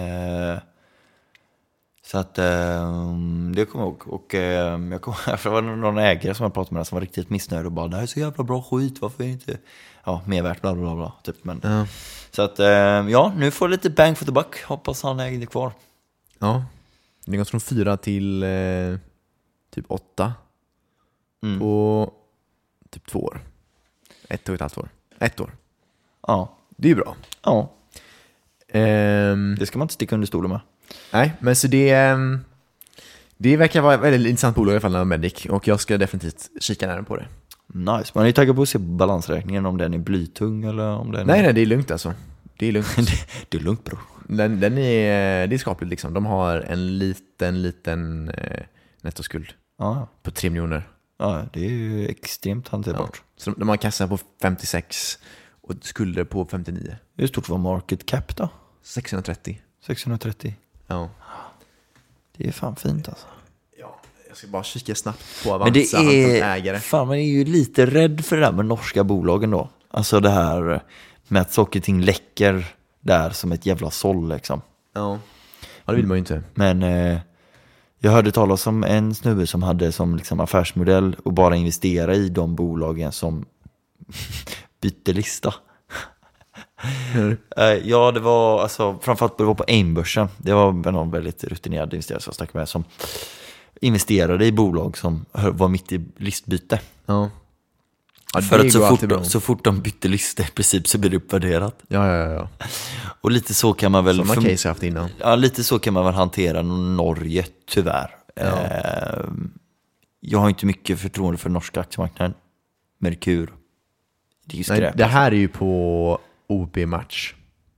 Så att det kommer jag ihåg. Och jag kommer ihåg, för det var någon ägare som jag pratade med som var riktigt missnöjd och bara, det här är så jävla bra skit, varför är det inte mer värt, bla bla bla typ. Men, så att nu får det lite bang for the buck. Hoppas han äger det kvar. Ja. Den har gått från 4 till typ 8 på typ 2 år. 1,5 år. 1 år. Ja. Det är ju bra. Ja. Det ska man inte sticka under stolen med. Nej, men så det verkar vara ett väldigt intressant bolag i alla fall när Medic, och jag ska definitivt kika närmare på det. Nice. Man är ju taggad på att se balansräkningen, om den är blytung eller om den Nej, det är lugnt alltså. Det är lugnt. Det är lugnt, bro. Det är skapligt liksom. De har en liten nettoskuld på 3 miljoner. Ja, det är ju extremt hanterbart. Ja. Så de har kassa på 56 och skulder på 59. Hur stort var market cap då? 630. 630. Ja. Det är fan fint alltså. Ja, jag ska bara kika snabbt på Avanza. Men det är ägare. Fan, man är ju lite rädd för det där med norska bolagen då. Alltså det här med att saker och ting läcker där som ett jävla såll liksom. Ja, det vill man ju inte. Men jag hörde talas om en snubbe som hade som liksom affärsmodell att bara investera i de bolagen som bytte lista. Ja, det var alltså framförallt det var på AIM-börsen. Det var någon väldigt rutinerad investerare som stack med som investerade i bolag som var mitt i listbyte. Ja. För att så fort de bytte lista i princip så blir det uppvärderat. Ja. Och lite så kan man väl sådana case har jag haft innan. Ja, lite så kan man väl hantera Norge tyvärr. Ja. Jag har inte mycket förtroende för norska aktiemarknaden. Merkur. Det är ju skräp. Nej, det här är ju på OB-match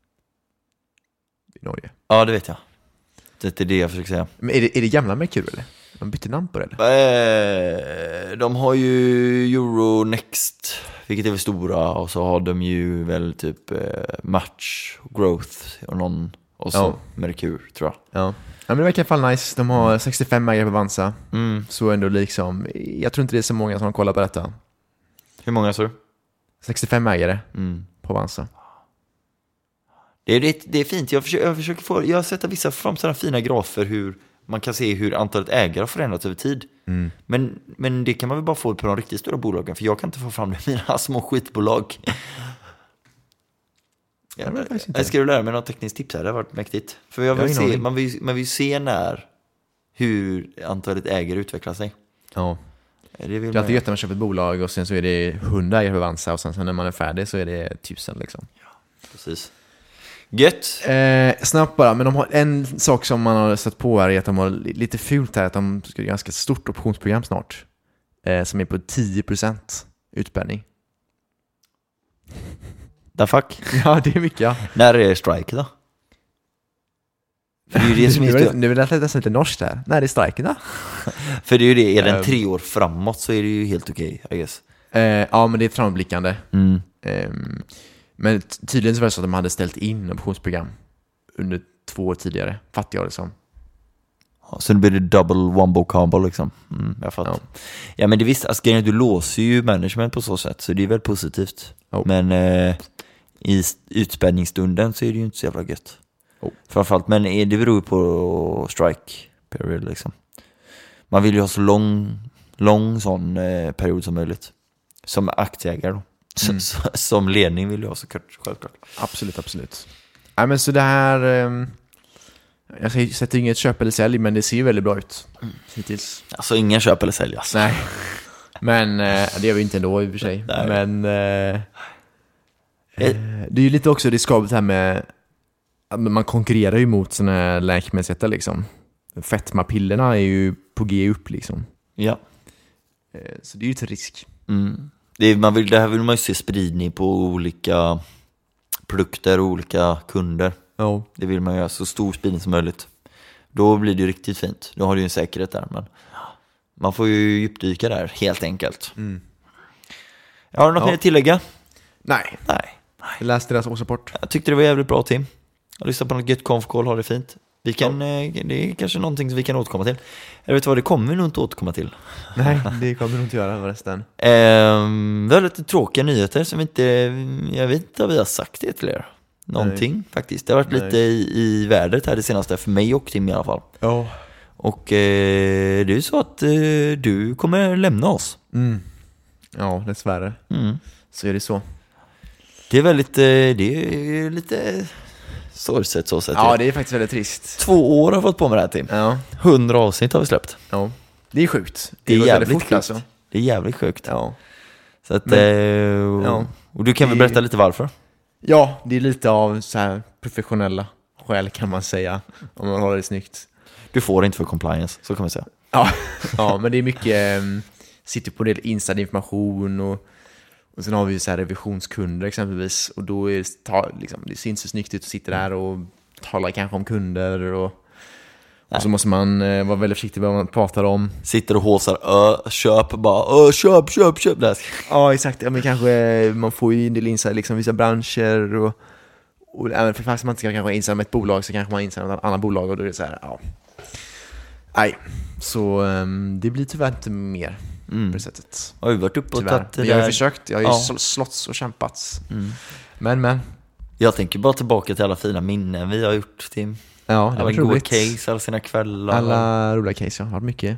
i Norge. Ja, det vet jag. Det är det jag försöker säga. Men är det gamla Merkur eller? De bytte namn på det eller? De har ju Euronext, vilket är väl stora, och så har de ju väl typ Match, Growth och så Merkur, tror jag. Ja, men det verkar i alla fall nice. De har 65 ägare på Avanza. Så ändå liksom, jag tror inte det är så många som kollar på detta. Hur många så? 65 ägare på Avanza. Det är fint. Jag har sett vissa fram sådana fina grafer hur man kan se hur antalet ägare har förändrats över tid. Men det kan man väl bara få på de riktigt stora bolagen, för jag kan inte få fram det i mina små skitbolag. Jag ska lära mig något tekniskt tips här, det har varit mäktigt. För man vill se hur antalet ägare utvecklar sig. Ja. Det är alltid gött när man köper ett bolag och sen så är det 100 ägare på Avanza och sen så när man är färdig så är det 1000 liksom. Ja, precis. Gött. Snabbt bara, men de har en sak som man har sett på här är att de har lite fult här, att de ska göra ganska stort optionsprogram snart som är på 10% utspänning. The fuck? Ja, det är mycket. Ja. När är det strike då? För det är ju det som nu vill jag nästan lite norskt här. När är det strike då? För det är ju det, är den 3 år framåt så är det ju helt okej, I guess. Ja, men det är framåtblickande. Men tydligen så var det så att de hade ställt in optionsprogram under 2 år tidigare, fattar jag det som. Ja, så det blir det double wombo combo liksom. Jag fattar. Ja, men det visst, alltså, du låser ju management på så sätt, så det är väl positivt. Men i utspänningsstunden så är det ju inte så jävla gött. Framförallt, men det beror på strike period liksom. Man vill ju ha så lång sån period som möjligt. Som aktieägare då. Som ledning vill jag ha så självklart. Absolut. Nej, men så det här jag sätter inget köp eller sälj, men det ser ju väldigt bra ut hittills. Alltså ingen köp eller sälj alltså. Nej. Men det gör vi inte ändå i och för sig. Nej. Men det är ju lite också riskabelt här med att man konkurrerar ju mot såna här läkemedelsrätter liksom. Fetmapillerna är ju på G upp liksom. Ja. Så det är ju till risk. Det här vill man ju se spridning på olika produkter och olika kunder. Ja. Det vill man göra så stor spridning som möjligt. Då blir det ju riktigt fint. Då har du ju en säkerhet där, men man får ju djupdyka där helt enkelt. Har du något mer att tillägga? Nej. Jag läste deras årsrapport. Jag tyckte det var jävligt bra, Tim. Jag lyssnade på något gött konf-call, har det fint. Vi kan, det är kanske någonting som vi kan återkomma till. Jag vet vad, det kommer vi nog inte återkomma till. Nej, det kommer vi nog inte göra förresten. Vi har lite tråkiga nyheter som jag vet inte vad vi har sagt det till er. Någonting faktiskt. Det har varit lite i vädret här det senaste, för mig och Tim i alla fall. Ja. Och det är ju så att du kommer lämna oss. Ja, dessvärre. Så är det så. Det är väldigt, det är lite sorgset så sett. Ja, det är faktiskt väldigt trist. 2 år har jag fått på med det här, Tim. Ja. 100 avsnitt har vi släppt. Ja. Det är sjukt. Det är går jävligt fort, sjukt. alltså. Det är jävligt sjukt. Ja. Så att, ja. Och du kan väl berätta lite varför? Ja, det är lite av så här professionella skäl kan man säga, om man håller det snyggt. Du får inte för compliance, så kan man säga. Ja, men det är mycket, sitter på en del inside information och sen har vi ju så här revisionskunder exempelvis, och då är det syns så snyggt ut att sitta där och tala kanske om kunder och så måste man vara väldigt försiktig med vad man pratar om. Sitter och håsar, köp, bara, köp. Där. Ja, exakt. Ja, men kanske man får ju en del inside liksom vissa branscher och även för fast man inte ska kanske inside med ett bolag så kanske man inside med ett annat bolag och då är det så här, ja. Nej, så det blir tyvärr inte mer på det sättet. Har vi varit uppe och tagit det där? Jag har ju försökt, jag har ju slåtts och kämpats. Men. Jag tänker bara tillbaka till alla fina minnen vi har gjort, Tim. Ja, det alla var goda roligt. Case, alla sina kvällar. Alla roliga case, jag har varit mycket.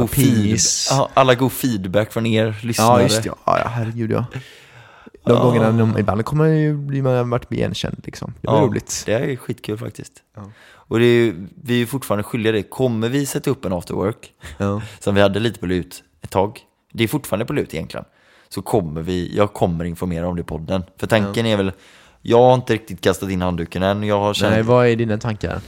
Alla god feedback från er lyssnare. Ja, just det. Ja, herregud, ja. De gångerna, ibland kommer man varit igenkänd liksom. Det var roligt. Det är skitkul faktiskt. Ja. Och vi är ju fortfarande skyldiga det. Kommer vi sätta upp en afterwork som vi hade lite på lut ett tag. Det är fortfarande på lut egentligen. Så jag kommer informera om det i podden. För tanken är väl, jag har inte riktigt kastat in handduken än. Nej, vad är dina tankar?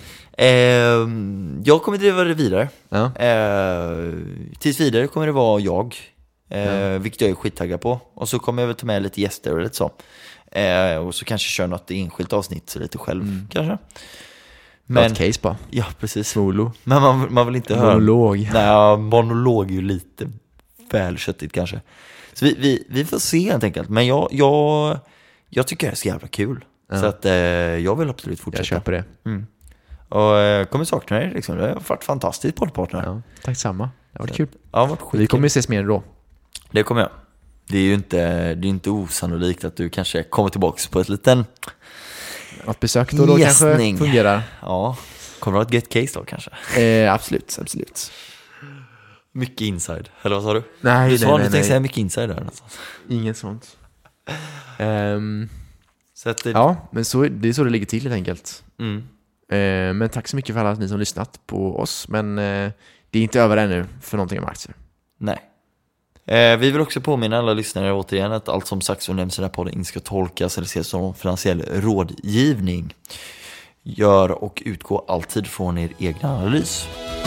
Jag kommer driva det vidare. Ja. Tills vidare kommer det vara jag. Vilket jag är skittaggad på. Och så kommer jag väl ta med lite gäster och lite så. Och så kanske köra något enskilt avsnitt så lite själv kanske. Men ett case bara. Ja, precis. Solo. Men man vill inte monolog. Nej, monolog är ju lite väl köttigt kanske. Så vi får se helt enkelt. Men jag tycker det är så jävla kul. Så att jag vill absolut fortsätta. Jag köper det. Och kommer sakna dig liksom. Det har varit fantastiskt poddpartner. Ja, tack samma. Det har varit kul. Ja, varit vi kommer ju ses mer då. Det kommer jag. Det är ju inte osannolikt att du kanske kommer tillbaka på ett liten något besök då kanske fungerar. Ja, kommer du ha ett get case då kanske? Absolut. Mycket inside. Eller vad sa du? Nej, du sa att du tänkte säga mycket inside där någonstans. Inget sånt. Så att ja, men det är så det ligger till helt enkelt. Men tack så mycket för alla ni som lyssnat på oss. Men det är inte över ännu för någonting om aktier. Nej. Vi vill också påminna alla lyssnare återigen att allt som sagt och nämns i den här podden inte ska tolkas eller ses som finansiell rådgivning. Gör och utgå alltid från er egna analys.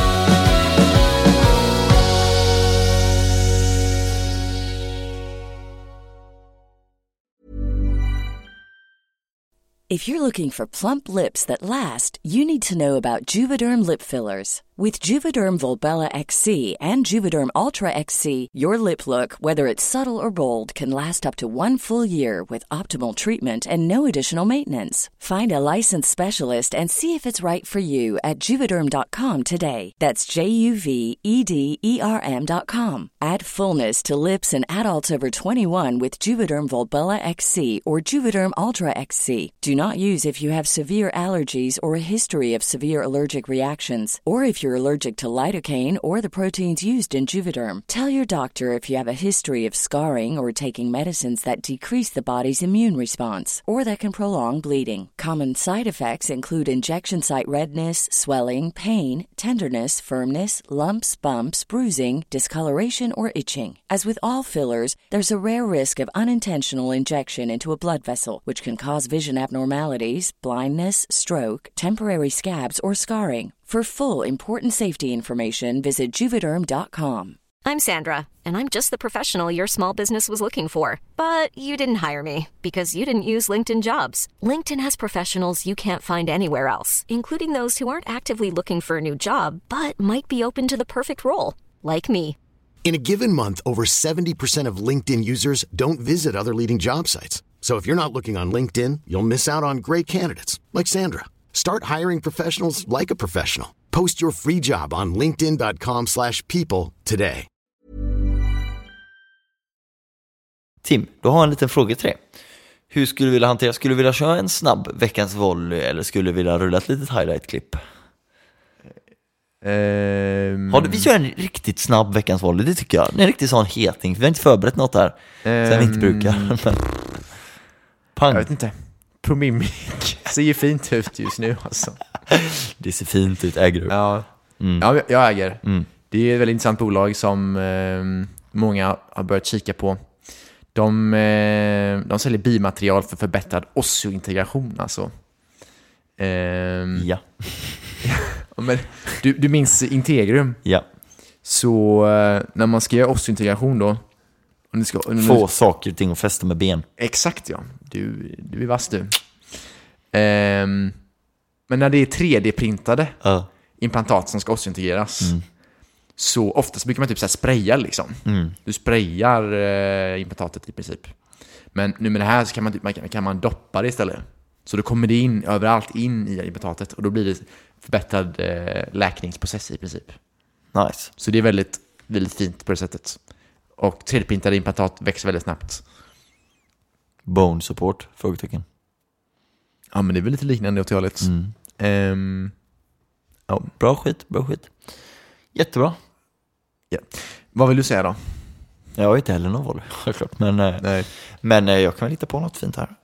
If you're looking for plump lips that last, you need to know about Juvederm lip fillers. With Juvederm Volbella XC and Juvederm Ultra XC, your lip look, whether it's subtle or bold, can last up to 1 full year with optimal treatment and no additional maintenance. Find a licensed specialist and see if it's right for you at Juvederm.com today. That's JUVEDERM.com. Add fullness to lips in adults over 21 with Juvederm Volbella XC or Juvederm Ultra XC. Do not use if you have severe allergies or a history of severe allergic reactions, or if you're allergic to lidocaine or the proteins used in Juvederm. Tell your doctor if you have a history of scarring or taking medicines that decrease the body's immune response or that can prolong bleeding. Common side effects include injection site redness, swelling, pain, tenderness, firmness, lumps, bumps, bruising, discoloration, or itching. As with all fillers, there's a rare risk of unintentional injection into a blood vessel, which can cause vision abnormalities, blindness, stroke, temporary scabs, or scarring. For full important safety information, visit Juvederm.com. I'm Sandra, and I'm just the professional your small business was looking for. But you didn't hire me because you didn't use LinkedIn Jobs. LinkedIn has professionals you can't find anywhere else, including those who aren't actively looking for a new job, but might be open to the perfect role, like me. In a given month, over 70% of LinkedIn users don't visit other leading job sites. So if you're not looking on LinkedIn, you'll miss out on great candidates like Sandra. Start hiring professionals like a professional. Post your free job on linkedin.com/people today. Tim, du har en liten fråga till dig. Hur skulle du vilja hantera? Skulle du vilja köra en snabb veckans volley eller skulle du vilja rulla ett litet highlight-klipp? Vi kör en riktigt snabb veckans volley, det tycker jag. En riktigt sån heting. Vi har inte förberett något där. Sen vi inte brukar. Pang. Jag vet inte. Promimic. ser ju fint ut just nu alltså. Det ser fint ut, äger du? Ja, jag äger. Det är ett väldigt intressant bolag som många har börjat kika på. De säljer bimaterial för förbättrad osseointegration alltså. Ja. Men du minns Integrum? Ja. Så när man ska göra osseointegration då, få saker och ting att fästa med ben. Exakt, ja. Du är vass du. Men när det är 3D-printade implantat som ska osseointegreras, så oftast brukar man typ så här spraya liksom. Du sprayar implantatet i princip. Men nu med det här så kan man doppa det istället. Så då kommer det in överallt in i implantatet och då blir det förbättrad läkningsprocess i princip. Nice. Så det är väldigt, väldigt fint på det sättet. Och 3D-printade implantat växer väldigt snabbt. Bone support? Frågetecken. Ja, men det är väl lite liknande åt hållet. Ja, bra skit. Jättebra. Ja. Vad vill du säga då? Jag har inte heller någon volley, självklart. Men jag kan väl hitta på något fint här.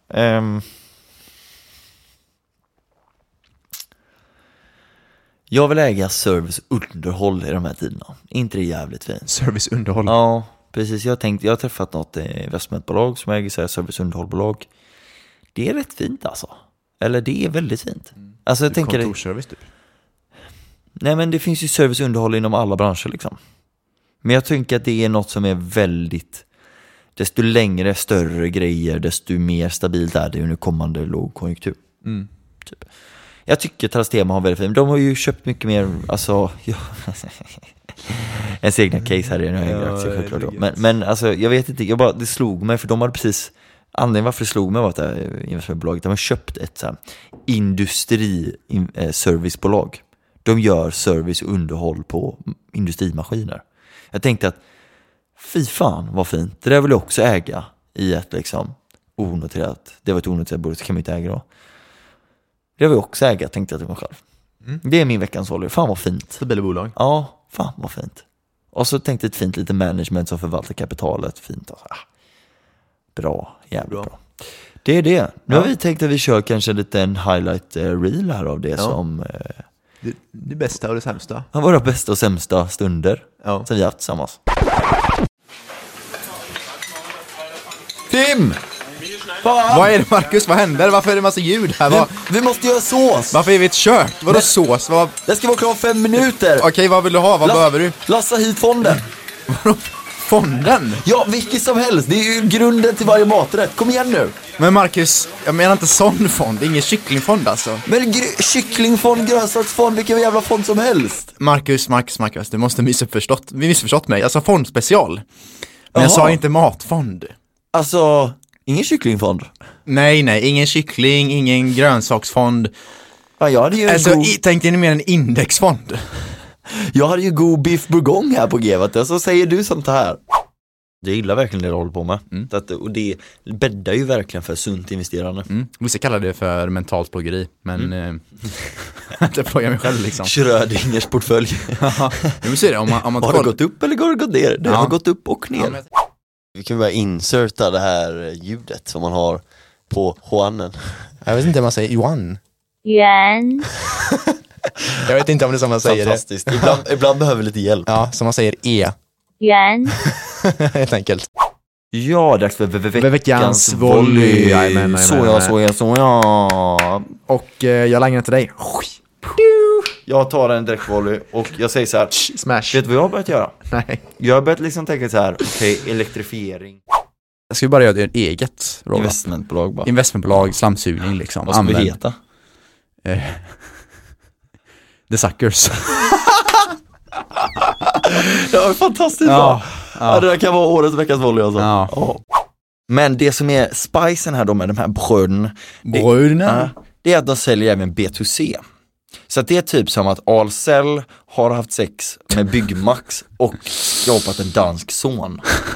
Jag vill äga serviceunderhåll i de här tiderna. Inte det jävligt fint? Serviceunderhåll? Ja, precis. Jag har träffat något investmentbolag som äger så här serviceunderhållbolag. Det är rätt fint alltså. Eller det är väldigt fint. Alltså jag tänker kontorsservice typ? Nej, men det finns ju serviceunderhåll inom alla branscher liksom. Men jag tänker att det är något som är väldigt... Desto längre, större grejer, desto mer stabilt är det under kommande lågkonjunktur. Typ. Jag tycker Trastema har väldigt fint. De har ju köpt mycket mer, alltså... ens egna case här i en högre aktie, självklart. Men alltså, jag vet inte, det slog mig, för de hade precis... Anledningen varför det slog mig var att investmentbolaget, de har köpt ett så här, industriservicebolag. De gör service och underhåll på industrimaskiner. Jag tänkte att fy fan vad fint. Det där vill jag också äga i ett liksom onoterat. Det var ett onoterat bolag, så kan man inte äga då. Det vill jag också äga, tänkte jag till mig själv. Det är min veckans volley. Fan vad fint. Stabila bolag. Ja, fan vad fint. Och så tänkte jag ett fint lite management som förvaltar kapitalet. Fint alltså. Bra, jävligt bra. Det är det. Nu har vi tänkt att vi kör kanske en liten highlight reel här av det som... Det bästa och det sämsta. Våra bästa och sämsta stunder som vi har haft tillsammans. Tim! Vad är det, Marcus? Vad händer? Varför är det massa ljud här? Vi måste göra sås. Varför är vi ett kök? Vadå sås? Det ska vara klart 5 minuter. Okej, vad vill du ha? Vad behöver du? Lassa hit fonden. Vadå? Fonden? Ja, vilket som helst. Det är ju grunden till varje maträtt. Kom igen nu. Men Marcus, jag menar inte sån fond. Det är ingen kycklingfond alltså. Men kycklingfond, grönsaksfond, vilken jävla fond som helst. Marcus, du måste missförstått mig. Jag sa fondspecial. Men jag sa inte matfond. Alltså, ingen kycklingfond? Nej, ingen kyckling, ingen grönsaksfond. Ja, jag hade ju tänkte ni mer en indexfond? Jag hade ju god biff bourgogne här på G, så säger du sånt här. Jag gillar verkligen det du håller på med. Och det bäddar ju verkligen för sunt investerande. Vissa kallar det för mentalt plågeri, men inte plågar mig själv liksom. Schrödingers portfölj. Det, om man har det gått upp eller går det gått ner? Det har gått upp och ner. Vi kan bara inserta det här ljudet som man har på Juanen. Jag vet inte om man säger Juan. Yuan. Jag vet inte om det är som man säger. Fantastiskt. Ibland behöver lite hjälp. Ja, som man säger Yuan. helt enkelt. Ja, dags för veckans volley. Så ja. Och jag langar till dig. Jag tar en direktvolley och jag säger så här: smash. Vet du vad jag har börjat göra? Nej. Jag har börjat liksom tänka så här: okej, elektrifiering. Jag ska bara göra det eget investmentbolag bara. Investmentbolag, slamsugning liksom. Vad ska vi heta? The Suckers. Det var fantastiskt bra. Ja, det där kan vara årets veckans volley alltså. Ja. Men det som är spicen här då med de här bröderna, det är att de säljer även B2C. Så att det är typ som att Ahlsell har haft sex med Byggmax och skapat en dansk son.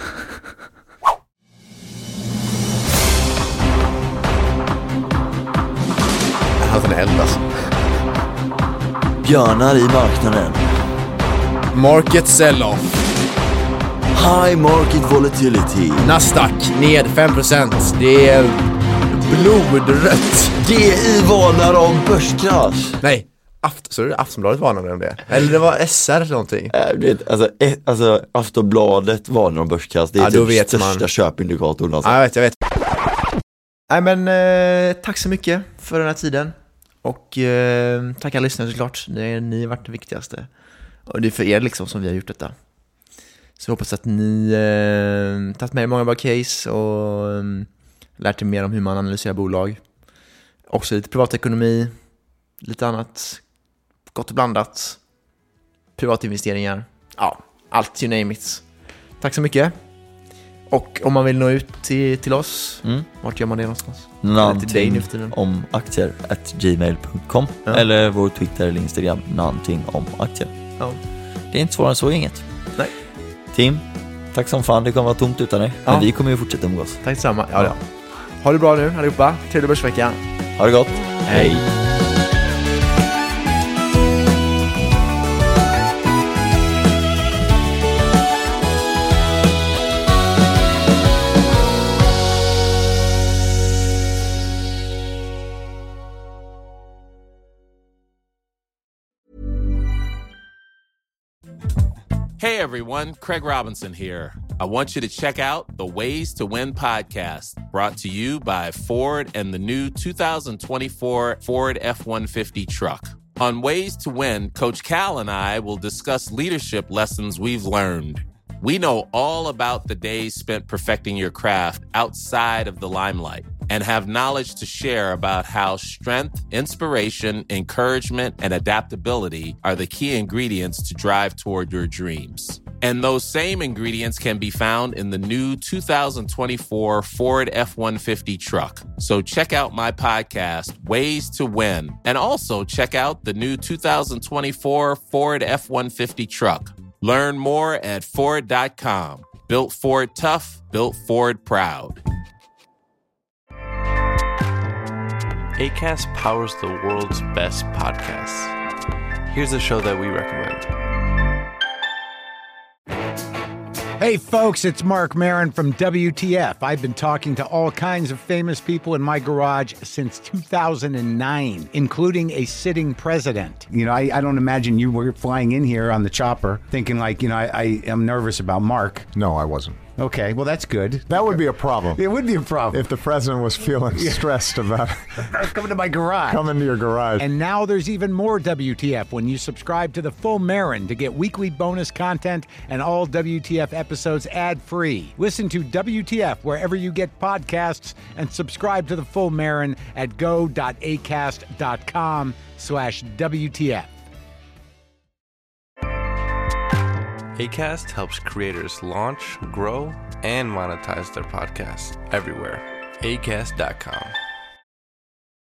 Jag har haft en eld alltså. Björnar i marknaden. Market sell-off. High market volatility. Nasdaq ned 5%. Det är Blodrött. GI varnar om börskrasch. Nej, så är det Aftonbladet varnade om det. Eller det var SR eller någonting. Alltså Aftonbladet varnar om börskrasch. Det är typ största köpindikatorn alltså. Ja, jag vet. Nej men tack så mycket för den här tiden. Och tack alla lyssnare såklart. Ni har varit det viktigaste. Och det är för er liksom som vi har gjort detta. Så jag hoppas att ni tagit med många bra case och lärt er mer om hur man analyserar bolag. Också lite privatekonomi, lite annat gott och blandat. Privatinvesteringar. Ja, allt, you name it. Tack så mycket. Och om man vill nå ut till oss, vart gör man det någonstans? Någonting om aktier @gmail.com eller vår Twitter eller Instagram, någonting om aktier. Ja. Det är inte svårare än så, inget. Nej. Tim, tack som fan, det kommer vara tomt utan dig. Men vi kommer ju fortsätta umgås. Tack detsamma. Ja. Ha det bra nu allihopa. Trevlig börsvecka. Ha det gott. Hej. Hey everyone, Craig Robinson here. I want you to check out the Ways to Win podcast, brought to you by Ford and the new 2024 Ford F-150 truck. On Ways to Win, Coach Cal and I will discuss leadership lessons we've learned. We know all about the days spent perfecting your craft outside of the limelight and have knowledge to share about how strength, inspiration, encouragement, and adaptability are the key ingredients to drive toward your dreams. And those same ingredients can be found in the new 2024 Ford F-150 truck. So check out my podcast, Ways to Win, and also check out the new 2024 Ford F-150 truck. Learn more at Ford.com. Built Ford tough, built Ford proud. Acast powers the world's best podcasts. Here's a show that we recommend. Hey folks, it's Mark Maron from WTF. I've been talking to all kinds of famous people in my garage since 2009, including a sitting president. You know, I don't imagine you were flying in here on the chopper thinking like, you know, I am nervous about Mark. No, I wasn't. Okay, well, that's good. That would be a problem. It would be a problem. If the president was feeling stressed about coming to my garage. Coming to your garage. And now there's even more WTF when you subscribe to the Full Marin to get weekly bonus content and all WTF episodes ad-free. Listen to WTF wherever you get podcasts and subscribe to the Full Marin at go.acast.com/WTF. Acast helps creators launch, grow, and monetize their podcasts everywhere. Acast.com.